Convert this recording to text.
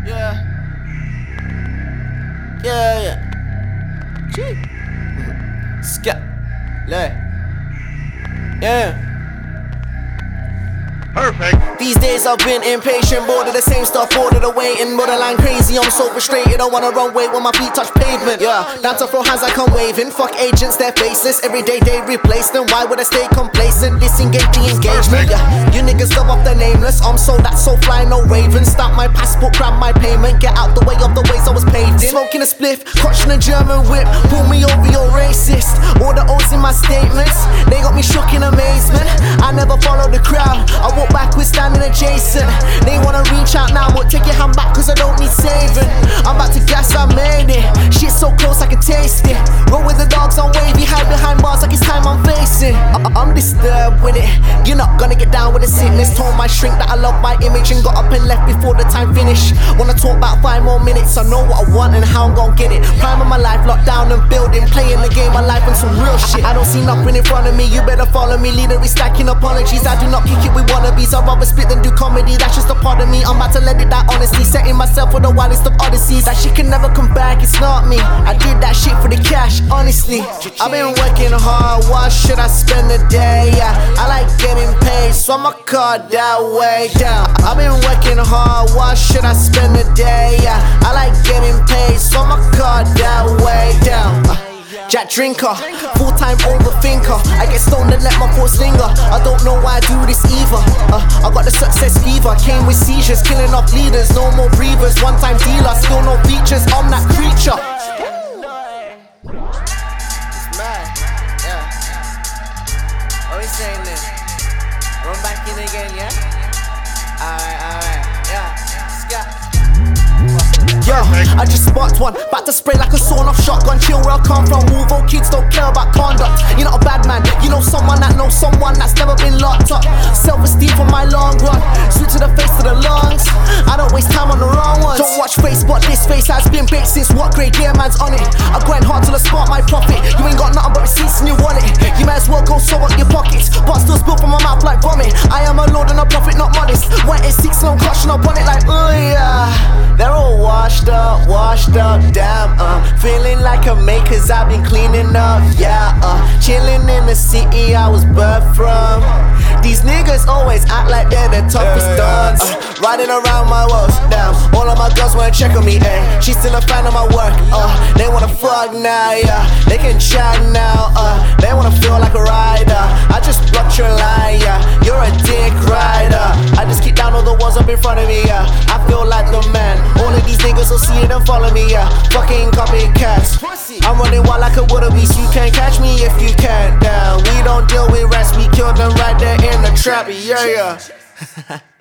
Yeah. Yeah, yeah. Gee. Scat. Lay. Yeah. Perfect. These days I've been impatient, bored of the same stuff, bored of the waiting, borderline crazy, I'm so frustrated, I wanna run away when my feet touch pavement. Yeah, down to throw hands like I'm waving, fuck agents, they're faceless, every day they replace them, why would I stay complacent, disengage the engagement. Yeah, you niggas love off the nameless, I'm so that so fly, no raven, stamp my passport, grab my payment, get out the way of the ways I was paved in. Smoking a spliff, clutching a German whip, pull me over, you're racist, all the oaths in my statements, they got me shook in amazement, I never follow the crowd, I walk backwards standing adjacent. They wanna reach out now, but take your hand back cause I don't need saving. I'm about to gas, I made it. Shit so close I can taste it. Roll with the dogs on wavy, hide behind bars like it's time I'm facing. I'm disturbed with it. You're not gonna get down with the sickness. Told my shrink that I love my image and got up and left before the time finished. Wanna talk about 5 more minutes, I know what I want and how I'm gonna get it. Prime of my life, locked down and building, playing the game, my life and some real shit. I don't see nothing in front of me, you better follow me. Leader is stacking apologies, I do not kick it with wannabes. I'd rather spit than do comedy, that's just a part of me. I'm about to let it die honestly, setting myself for the wildest of odysseys. That shit can never come back, it's not me. I did that shit for the cash, honestly. I've been working hard, why should I spend the day? Yeah, I like getting paid, so I'ma cut that way down. I've been working hard, why should I spend the day? Yeah, I like getting paid, so I'ma cut that way down. Jack drinker, full-time overthinker. I get stoned and let my thoughts linger. I don't know why I do this either. I got the success fever, came with seizures, killing off leaders, no more breathers. One-time dealer, still no features. I'm that creature. It's mad, yeah. What are we saying then? Run back in again, yeah? Alright, yeah. Scat. Yo, I just sparked one, about to spray like a sawn off shotgun. Chill where I come from, move on, kids don't care about conduct. You're not a bad man, you know someone that knows someone that's never been locked up. Self-esteem for my long run, sweet to the face to the lungs. I don't waste time on the wrong ones. Don't watch face, but this face has been baked since what grade? Yeah, man's on it. I grind hard till I spark my profit. You ain't got nothing but receipts in your wallet. You might as well go sew up your pockets, but still spill from my mouth like vomit. I am a lord and a prophet, not modest. White is 6 and I'm clutching up on it like, oh yeah. They're all washed up, damn, feeling like a mate cause I've been cleaning up, yeah, chilling in the city I was birthed from. These niggas always act like they're the toughest dogs, riding around my walls, damn, all of my girls wanna check on me, ayy, she's still a fan of my work, they wanna fuck now, yeah, they can chat now, they wanna feel like a rider, I just blocked your line, yeah, you're a dick rider, I just kick down all the walls up in front of me, yeah, I feel like the man, all of these niggas will see it and follow me, yeah, fucking copycats. I'm running wild like a wildebeest, you can't catch me if you can't, down. We don't deal with rats, we kill them right there in the trap, yeah.